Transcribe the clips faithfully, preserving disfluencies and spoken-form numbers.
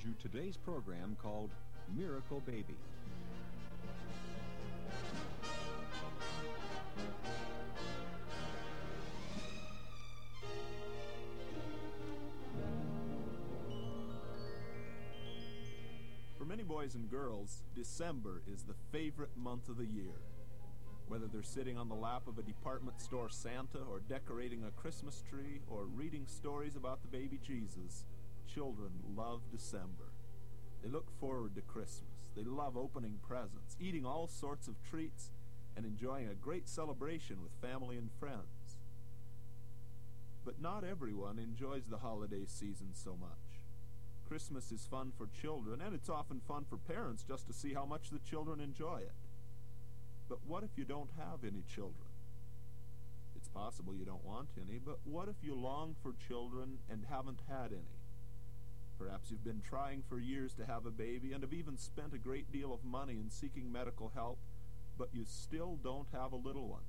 brings you today's program called Miracle Baby. For many boys and girls, December is the favorite month of the year. Whether they're sitting on the lap of a department store Santa or decorating a Christmas tree or reading stories about the baby Jesus, children love December. They look forward to Christmas. They love opening presents, eating all sorts of treats, and enjoying a great celebration with family and friends. But not everyone enjoys the holiday season so much. Christmas is fun for children, and it's often fun for parents just to see how much the children enjoy it. But what if you don't have any children? It's possible you don't want any, but what if you long for children and haven't had any? Perhaps you've been trying for years to have a baby and have even spent a great deal of money in seeking medical help, but you still don't have a little one.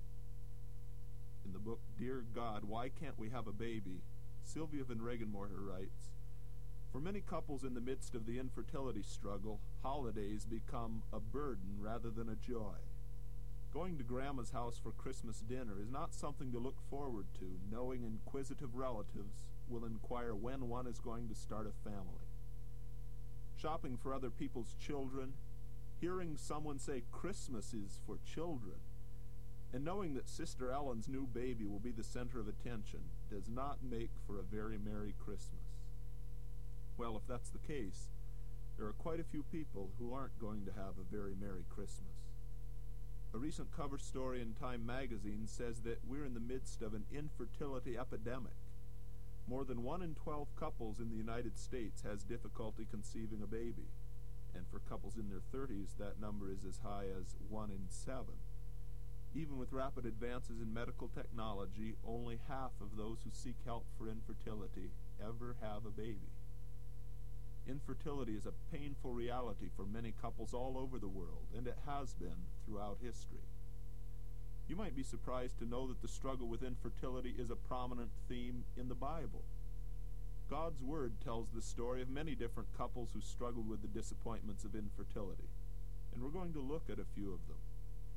In the book, Dear God, Why Can't We Have a Baby?, Sylvia Van Regenmorter writes, "For many couples in the midst of the infertility struggle, holidays become a burden rather than a joy. Going to Grandma's house for Christmas dinner is not something to look forward to, knowing inquisitive relatives will inquire when one is going to start a family. Shopping for other people's children, hearing someone say Christmas is for children, and knowing that Sister Ellen's new baby will be the center of attention does not make for a very Merry Christmas." Well, if that's the case, there are quite a few people who aren't going to have a very Merry Christmas. A recent cover story in Time magazine says that we're in the midst of an infertility epidemic. More than one in twelve couples in the United States has difficulty conceiving a baby, and for couples in their thirties, that number is as high as one in seven. Even with rapid advances in medical technology, only half of those who seek help for infertility ever have a baby. Infertility is a painful reality for many couples all over the world, and it has been throughout history. You might be surprised to know that the struggle with infertility is a prominent theme in the Bible. God's Word tells the story of many different couples who struggled with the disappointments of infertility, and we're going to look at a few of them.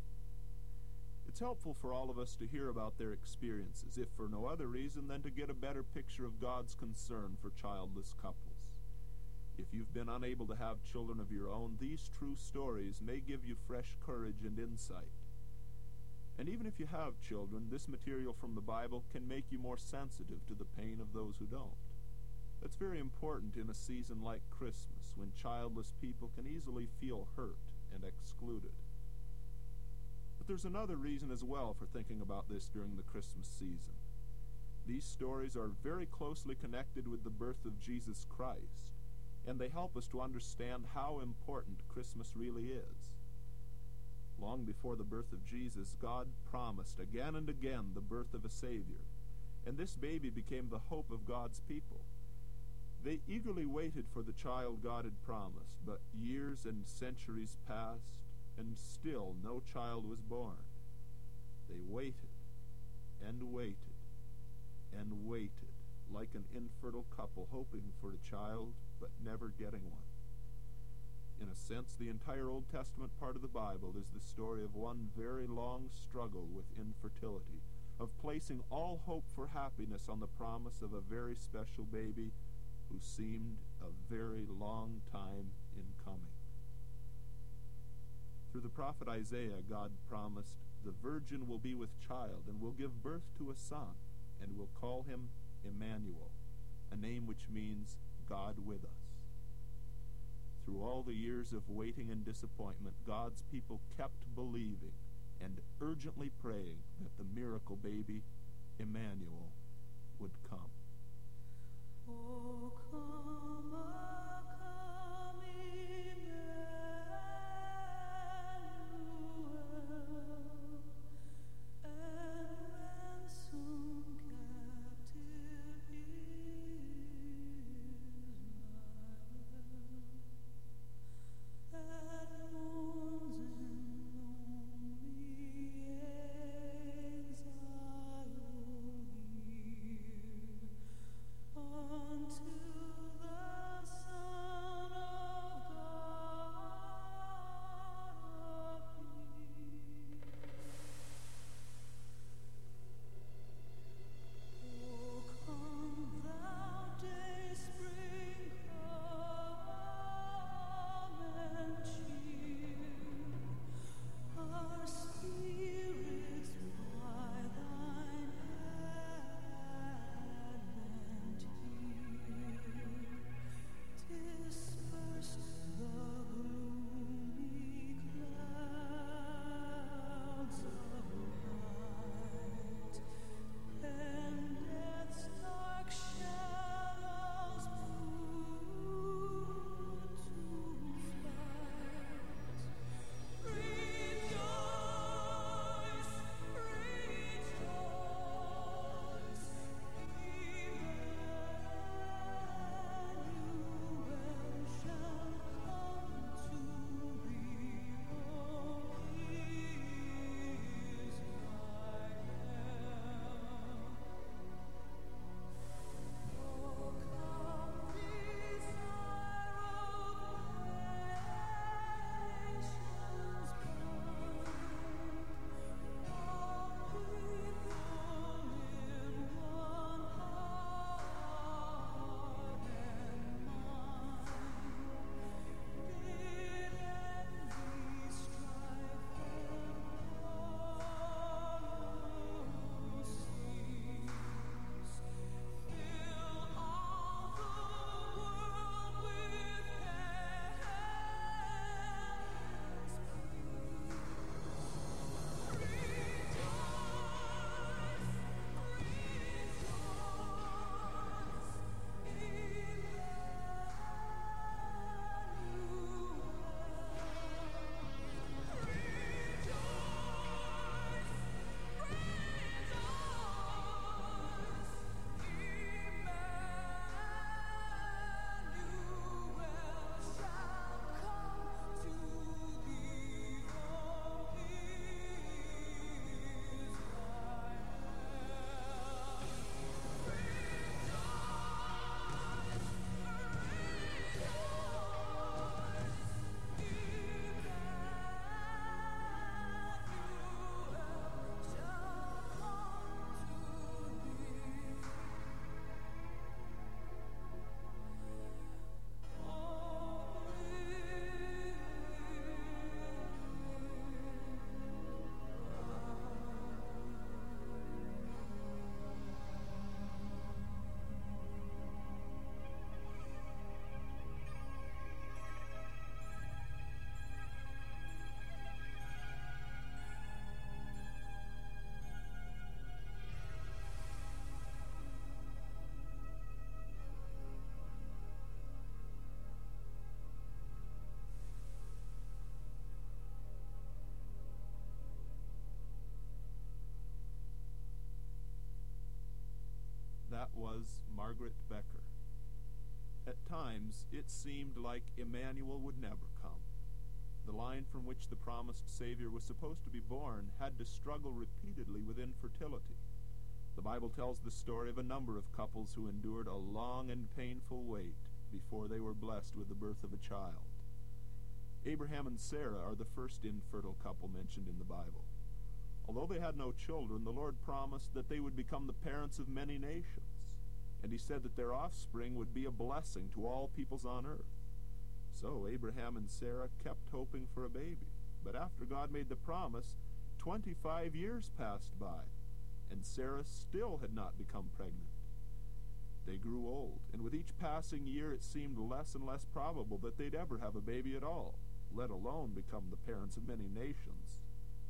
It's helpful for all of us to hear about their experiences, if for no other reason than to get a better picture of God's concern for childless couples. If you've been unable to have children of your own, these true stories may give you fresh courage and insight. And even if you have children, this material from the Bible can make you more sensitive to the pain of those who don't. That's very important in a season like Christmas, when childless people can easily feel hurt and excluded. But there's another reason as well for thinking about this during the Christmas season. These stories are very closely connected with the birth of Jesus Christ, and they help us to understand how important Christmas really is. Long before the birth of Jesus, God promised again and again the birth of a Savior, and this baby became the hope of God's people. They eagerly waited for the child God had promised, but years and centuries passed, and still no child was born. They waited and waited and waited, like an infertile couple hoping for a child but never getting one. In a sense, the entire Old Testament part of the Bible is the story of one very long struggle with infertility, of placing all hope for happiness on the promise of a very special baby who seemed a very long time in coming. Through the prophet Isaiah, God promised, "The virgin will be with child and will give birth to a son, and will call him Emmanuel," a name which means God with us. Through all the years of waiting and disappointment, God's people kept believing and urgently praying that the miracle baby, Emmanuel, would come. Oh, come, oh, come, Emmanuel, and ransom captive Israel, that mourns in lonely exile here unto that was Margaret Becker. At times, it seemed like Emmanuel would never come. The line from which the promised Savior was supposed to be born had to struggle repeatedly with infertility. The Bible tells the story of a number of couples who endured a long and painful wait before they were blessed with the birth of a child. Abraham and Sarah are the first infertile couple mentioned in the Bible. Although they had no children, the Lord promised that they would become the parents of many nations, and he said that their offspring would be a blessing to all peoples on earth. So Abraham and Sarah kept hoping for a baby, but after God made the promise, twenty-five years passed by, and Sarah still had not become pregnant. They grew old, and with each passing year it seemed less and less probable that they'd ever have a baby at all, let alone become the parents of many nations.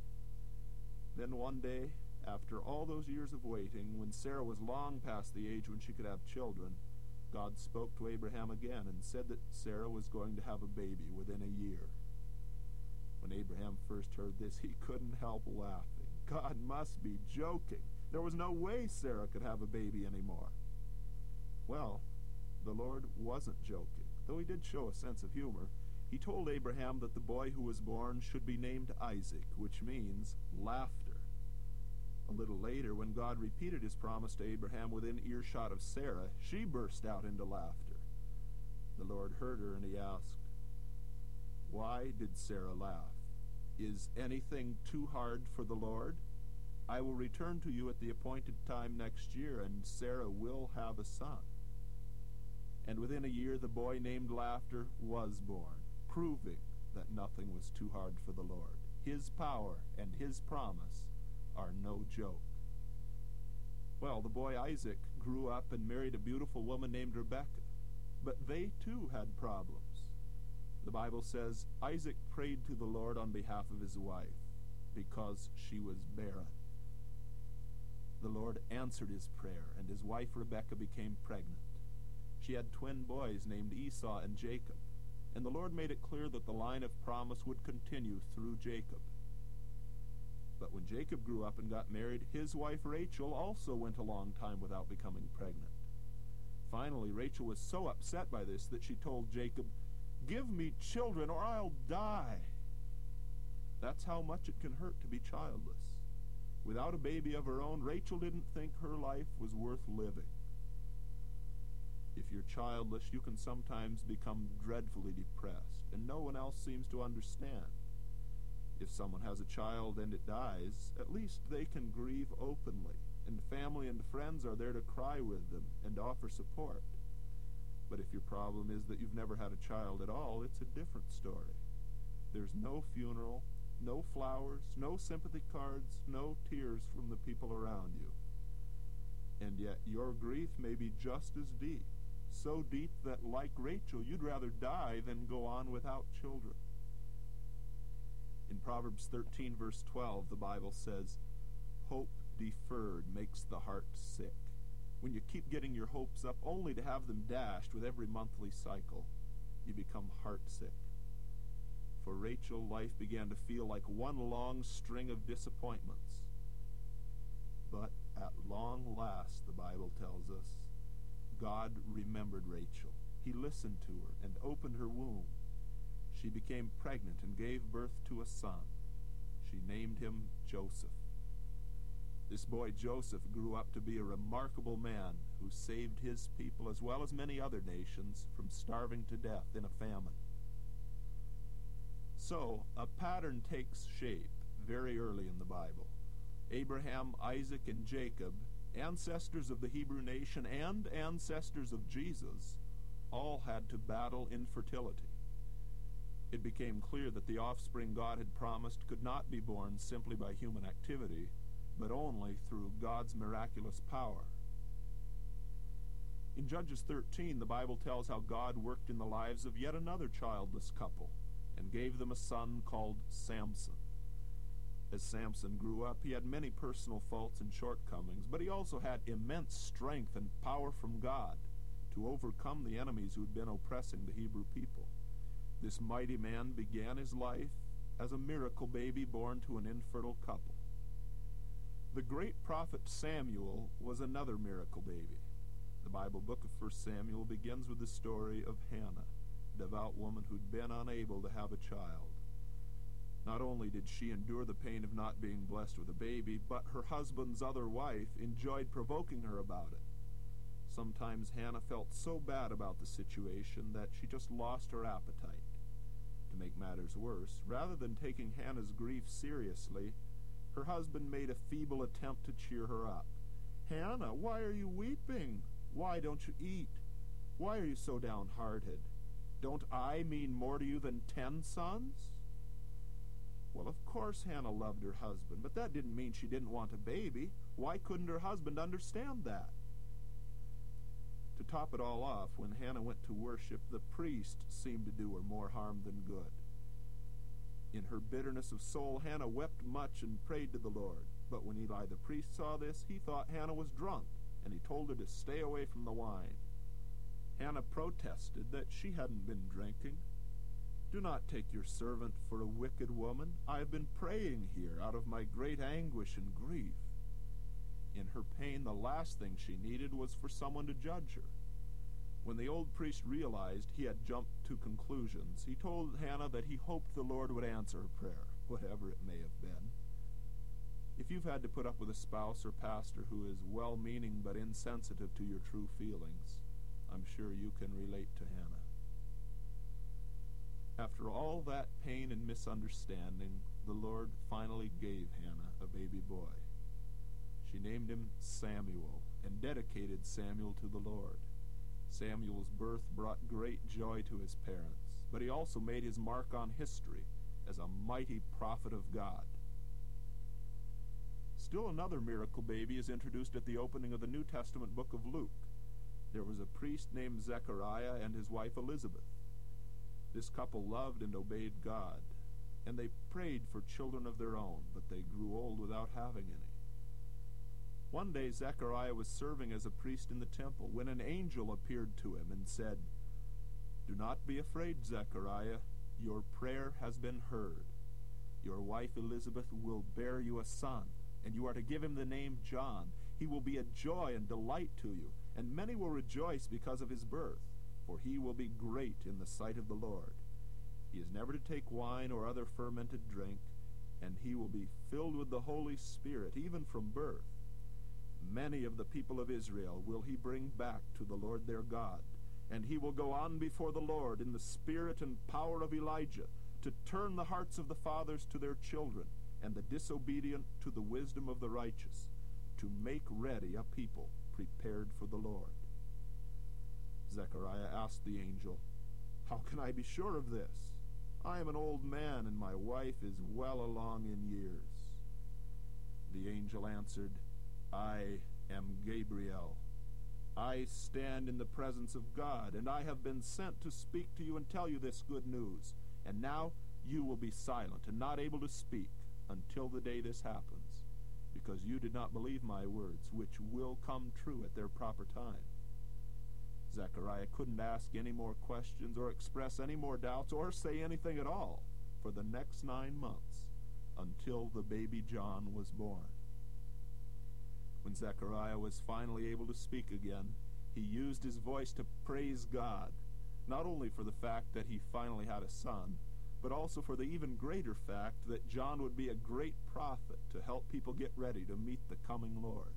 Then one day, after all those years of waiting, when Sarah was long past the age when she could have children, God spoke to Abraham again and said that Sarah was going to have a baby within a year. When Abraham first heard this, he couldn't help laughing. God must be joking. There was no way Sarah could have a baby anymore. Well, the Lord wasn't joking, though he did show a sense of humor. He told Abraham that the boy who was born should be named Isaac, which means laughter. A little later, when God repeated his promise to Abraham within earshot of Sarah, she burst out into laughter. The Lord heard her, and he asked, "Why did Sarah laugh? Is anything too hard for the Lord? I will return to you at the appointed time next year, and Sarah will have a son." And within a year, the boy named Laughter was born, proving that nothing was too hard for the Lord. His power and his promise are no joke. Well, the boy Isaac grew up and married a beautiful woman named Rebekah, but they too had problems. The Bible says Isaac prayed to the Lord on behalf of his wife because she was barren. The Lord answered his prayer, and his wife Rebekah became pregnant. She had twin boys named Esau and Jacob, and the Lord made it clear that the line of promise would continue through Jacob. But when Jacob grew up and got married, his wife Rachel also went a long time without becoming pregnant. Finally, Rachel was so upset by this that she told Jacob, "Give me children or I'll die." That's how much it can hurt to be childless. Without a baby of her own, Rachel didn't think her life was worth living. If you're childless, you can sometimes become dreadfully depressed, and no one else seems to understand. If someone has a child and it dies, at least they can grieve openly, and family and friends are there to cry with them and offer support. But if your problem is that you've never had a child at all, it's a different story. There's no funeral, no flowers, no sympathy cards, no tears from the people around you. And yet your grief may be just as deep, so deep that, like Rachel, you'd rather die than go on without children. In Proverbs thirteen, verse twelve, the Bible says, "Hope deferred makes the heart sick." When you keep getting your hopes up only to have them dashed with every monthly cycle, you become heartsick. For Rachel, life began to feel like one long string of disappointments. But at long last, the Bible tells us, God remembered Rachel. He listened to her and opened her womb. She became pregnant and gave birth to a son. She named him Joseph. This boy Joseph grew up to be a remarkable man who saved his people as well as many other nations from starving to death in a famine. So, a pattern takes shape very early in the Bible. Abraham, Isaac, and Jacob, ancestors of the Hebrew nation and ancestors of Jesus, all had to battle infertility. It became clear that the offspring God had promised could not be born simply by human activity, but only through God's miraculous power. In Judges thirteen, the Bible tells how God worked in the lives of yet another childless couple and gave them a son called Samson. As Samson grew up, he had many personal faults and shortcomings, but he also had immense strength and power from God to overcome the enemies who had been oppressing the Hebrew people. This mighty man began his life as a miracle baby born to an infertile couple. The great prophet Samuel was another miracle baby. The Bible book of First Samuel begins with the story of Hannah, a devout woman who'd been unable to have a child. Not only did she endure the pain of not being blessed with a baby, but her husband's other wife enjoyed provoking her about it. Sometimes Hannah felt so bad about the situation that she just lost her appetite. To make matters worse, rather than taking Hannah's grief seriously, her husband made a feeble attempt to cheer her up. "Hannah, why are you weeping? Why don't you eat? Why are you so downhearted? Don't I mean more to you than ten sons?" Well, of course Hannah loved her husband, but that didn't mean she didn't want a baby. Why couldn't her husband understand that? To top it all off, when Hannah went to worship, the priest seemed to do her more harm than good. In her bitterness of soul, Hannah wept much and prayed to the Lord. But when Eli the priest saw this, he thought Hannah was drunk, and he told her to stay away from the wine. Hannah protested that she hadn't been drinking. "Do not take your servant for a wicked woman. I have been praying here out of my great anguish and grief." In her pain, the last thing she needed was for someone to judge her. When the old priest realized he had jumped to conclusions, he told Hannah that he hoped the Lord would answer her prayer, whatever it may have been. If you've had to put up with a spouse or pastor who is well-meaning but insensitive to your true feelings, I'm sure you can relate to Hannah. After all that pain and misunderstanding, the Lord finally gave Hannah a baby boy. She named him Samuel and dedicated Samuel to the Lord. Samuel's birth brought great joy to his parents, but he also made his mark on history as a mighty prophet of God. Still another miracle baby is introduced at the opening of the New Testament book of Luke. There was a priest named Zechariah and his wife Elizabeth. This couple loved and obeyed God, and they prayed for children of their own, but they grew old without having any. One day Zechariah was serving as a priest in the temple when an angel appeared to him and said, "Do not be afraid, Zechariah. Your prayer has been heard. Your wife Elizabeth will bear you a son, and you are to give him the name John. He will be a joy and delight to you, and many will rejoice because of his birth, for he will be great in the sight of the Lord. He is never to take wine or other fermented drink, and he will be filled with the Holy Spirit, even from birth. Many of the people of Israel will he bring back to the Lord their God, and he will go on before the Lord in the spirit and power of Elijah, to turn the hearts of the fathers to their children, and the disobedient to the wisdom of the righteous, to make ready a people prepared for the Lord." Zechariah asked the angel, "How can I be sure of this? I am an old man, and my wife is well along in years." The angel answered, "I am Gabriel. I stand in the presence of God, and I have been sent to speak to you and tell you this good news. And now you will be silent and not able to speak until the day this happens, because you did not believe my words, which will come true at their proper time." Zechariah couldn't ask any more questions or express any more doubts or say anything at all for the next nine months until the baby John was born. When Zechariah was finally able to speak again, he used his voice to praise God, not only for the fact that he finally had a son, but also for the even greater fact that John would be a great prophet to help people get ready to meet the coming Lord.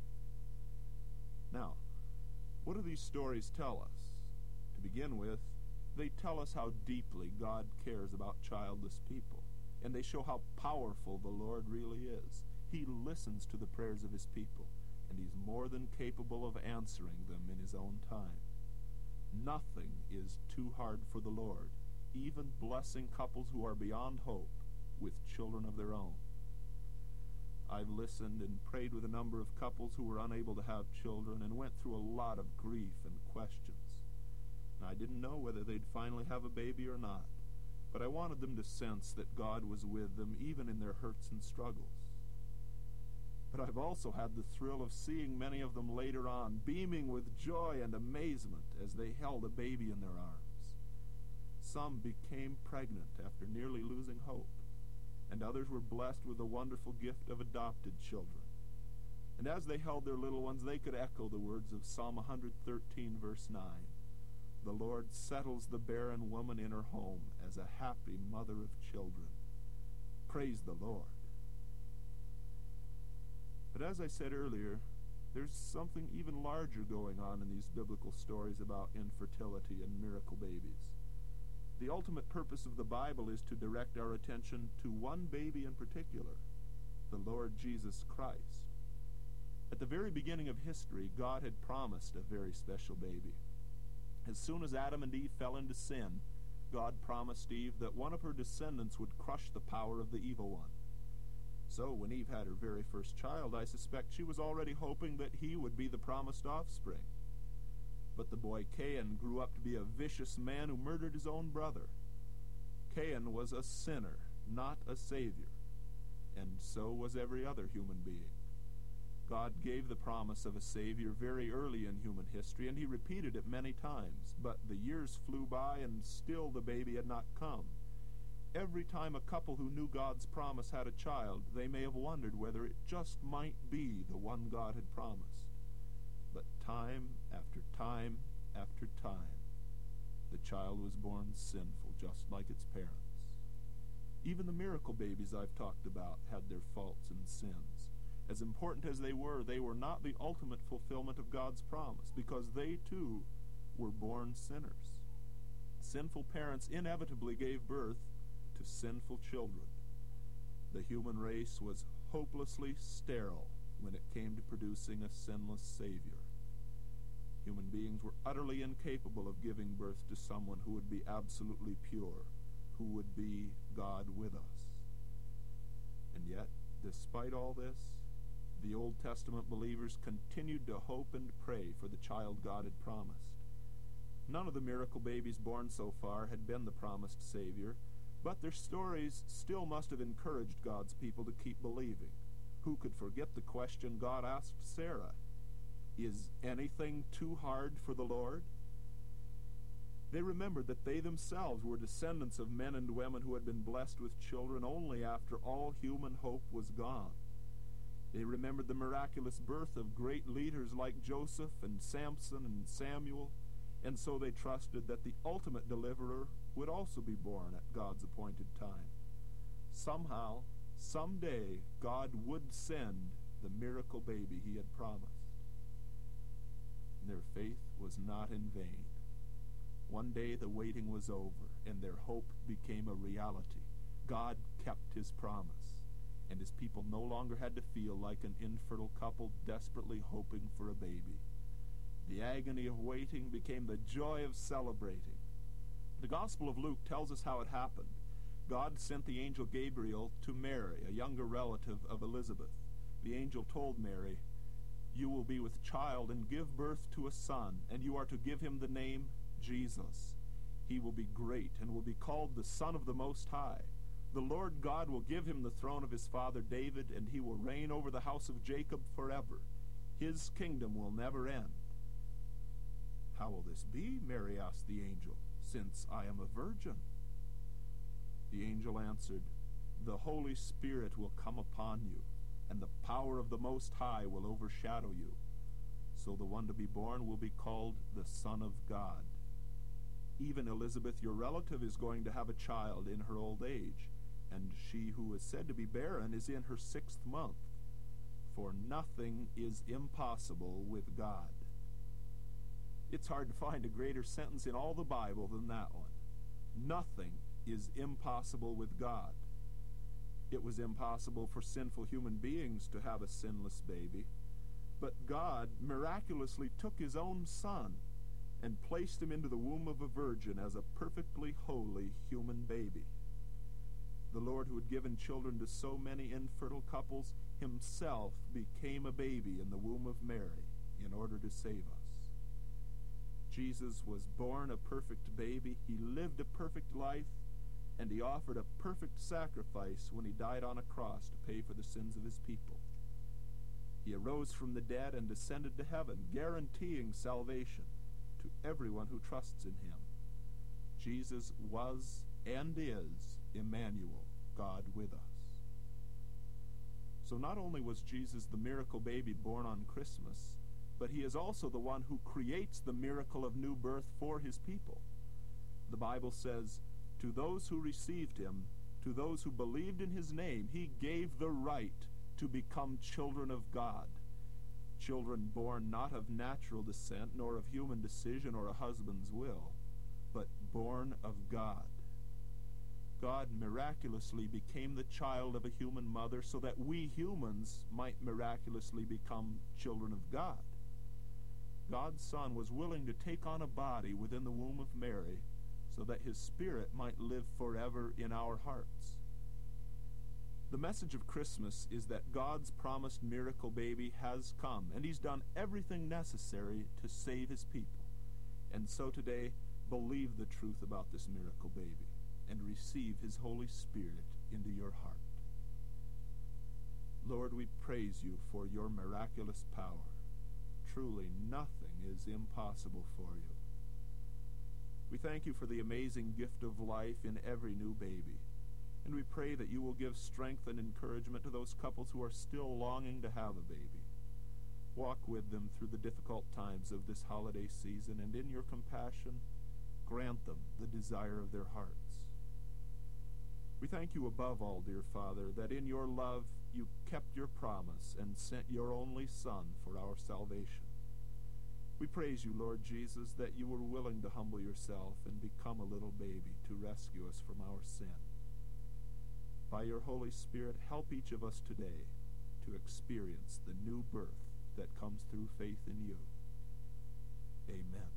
Now, what do these stories tell us? To begin with, they tell us how deeply God cares about childless people, and they show how powerful the Lord really is. He listens to the prayers of his people, and he's more than capable of answering them in his own time. Nothing is too hard for the Lord, even blessing couples who are beyond hope with children of their own. I've listened and prayed with a number of couples who were unable to have children and went through a lot of grief and questions. And I didn't know whether they'd finally have a baby or not, but I wanted them to sense that God was with them even in their hurts and struggles. But I've also had the thrill of seeing many of them later on, beaming with joy and amazement as they held a baby in their arms. Some became pregnant after nearly losing hope, and others were blessed with the wonderful gift of adopted children. And as they held their little ones, they could echo the words of Psalm one thirteen, verse nine. The Lord settles the barren woman in her home as a happy mother of children. Praise the Lord. But as I said earlier, there's something even larger going on in these biblical stories about infertility and miracle babies. The ultimate purpose of the Bible is to direct our attention to one baby in particular, the Lord Jesus Christ. At the very beginning of history, God had promised a very special baby. As soon as Adam and Eve fell into sin, God promised Eve that one of her descendants would crush the power of the evil one. So when Eve had her very first child, I suspect she was already hoping that he would be the promised offspring. But the boy Cain grew up to be a vicious man who murdered his own brother. Cain was a sinner, not a savior, and so was every other human being. God gave the promise of a Savior very early in human history, and he repeated it many times, but the years flew by and still the baby had not come. Every time a couple who knew God's promise had a child, they may have wondered whether it just might be the one God had promised. But time after time after time, the child was born sinful, just like its parents. Even the miracle babies I've talked about had their faults and sins. As important as they were, they were not the ultimate fulfillment of God's promise, because they too were born sinners. Sinful parents inevitably gave birth to sinful children. The human race was hopelessly sterile when it came to producing a sinless Savior. Human beings were utterly incapable of giving birth to someone who would be absolutely pure, who would be God with us. And yet, despite all this, the Old Testament believers continued to hope and pray for the child God had promised. None of the miracle babies born so far had been the promised Savior, but their stories still must have encouraged God's people to keep believing. Who could forget the question God asked Sarah? Is anything too hard for the Lord? They remembered that they themselves were descendants of men and women who had been blessed with children only after all human hope was gone. They remembered the miraculous birth of great leaders like Joseph and Samson and Samuel, and so they trusted that the ultimate deliverer would also be born at God's appointed time. Somehow, someday, God would send the miracle baby he had promised. Their faith was not in vain. One day the waiting was over, and their hope became a reality. God kept his promise, and his people no longer had to feel like an infertile couple desperately hoping for a baby. The agony of waiting became the joy of celebrating. The Gospel of Luke tells us how it happened. God sent the angel Gabriel to Mary, a younger relative of Elizabeth. The angel told Mary, "You will be with child and give birth to a son, and you are to give him the name Jesus. He will be great and will be called the Son of the Most High. The Lord God will give him the throne of his father David, and he will reign over the house of Jacob forever. His kingdom will never end." "How will this be?" Mary asked the angel, "since I am a virgin?" The angel answered, "The Holy Spirit will come upon you, and the power of the Most High will overshadow you. So the one to be born will be called the Son of God. Even Elizabeth, your relative, is going to have a child in her old age, and she who is said to be barren is in her sixth month. For nothing is impossible with God." It's hard to find a greater sentence in all the Bible than that one. Nothing is impossible with God. It was impossible for sinful human beings to have a sinless baby, but God miraculously took his own son and placed him into the womb of a virgin as a perfectly holy human baby. The Lord, who had given children to so many infertile couples, himself became a baby in the womb of Mary in order to save us. Jesus was born a perfect baby, he lived a perfect life, and he offered a perfect sacrifice when he died on a cross to pay for the sins of his people. He arose from the dead and ascended to heaven, guaranteeing salvation to everyone who trusts in him. Jesus was and is Emmanuel, God with us. So not only was Jesus the miracle baby born on Christmas, but he is also the one who creates the miracle of new birth for his people. The Bible says, "To those who received him, to those who believed in his name, he gave the right to become children of God." Children born not of natural descent, nor of human decision or a husband's will, but born of God. God miraculously became the child of a human mother so that we humans might miraculously become children of God. God's Son was willing to take on a body within the womb of Mary so that his Spirit might live forever in our hearts. The message of Christmas is that God's promised miracle baby has come, and he's done everything necessary to save his people. And so today, believe the truth about this miracle baby and receive his Holy Spirit into your heart. Lord, we praise you for your miraculous power. Truly, nothing is impossible for you. We thank you for the amazing gift of life in every new baby. And we pray that you will give strength and encouragement to those couples who are still longing to have a baby. Walk with them through the difficult times of this holiday season, and in your compassion, grant them the desire of their hearts. We thank you above all, dear Father, that in your love you kept your promise and sent your only Son for our salvation. We praise you, Lord Jesus, that you were willing to humble yourself and become a little baby to rescue us from our sin. By your Holy Spirit, help each of us today to experience the new birth that comes through faith in you. Amen.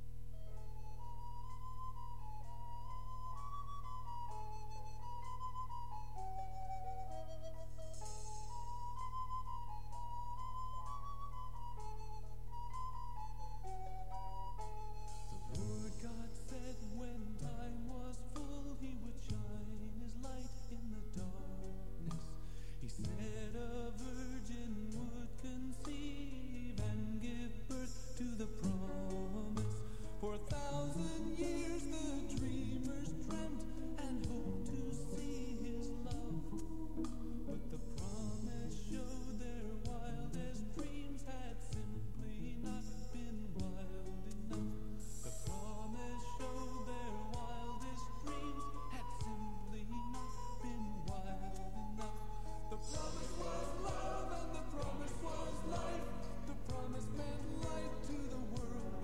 The Lord God said when time was full, he would shine his light in the darkness. He said a virgin would conceive and give birth to the promise. For a thousand years the dreamers dreamt and hoped to see his love. But the promise showed their wildest dreams had simply not been wild enough. The promise showed their wildest dreams had simply not been wild enough. The promise was love and the promise was life. The promise meant light to the world.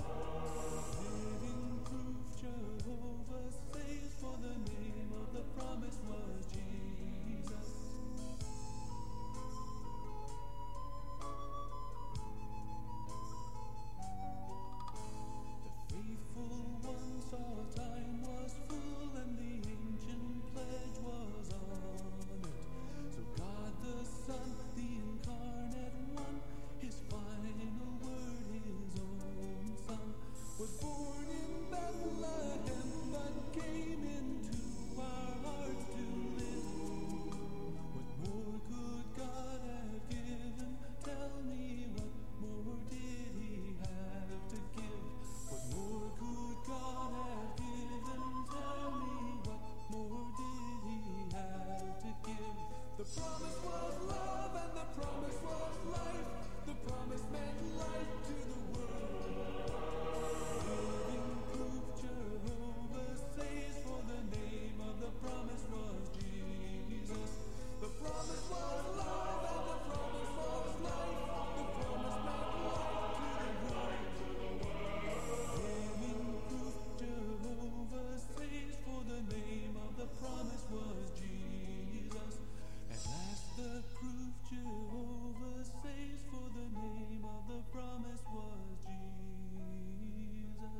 Living proof Jehovah saves, for the name of the promise was Jesus. The faithful one saw time was full and the ancient pledge was honored. So God the Son, the incarnate one, his final word, his own Son, was born in Bethlehem, but came into our hearts to live. What more could God have given? Tell me, what more did he have to give? What more could God have given? Tell me, what more did he have to give? The promise was love and the promise was life. The promise meant light to the world. Living proof Jehovah saves, for the name of the promise was Jesus. The promise was love and the promise was life. The promise meant light to the world. Living proof Jehovah saves, for the name of the promise was Jesus. At last the proof Jehovah saves, for the name of the promise was Jesus.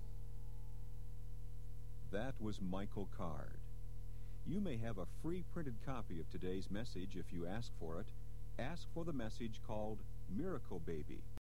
That was Michael Card. You may have a free printed copy of today's message if you ask for it. Ask for the message called Miracle Baby.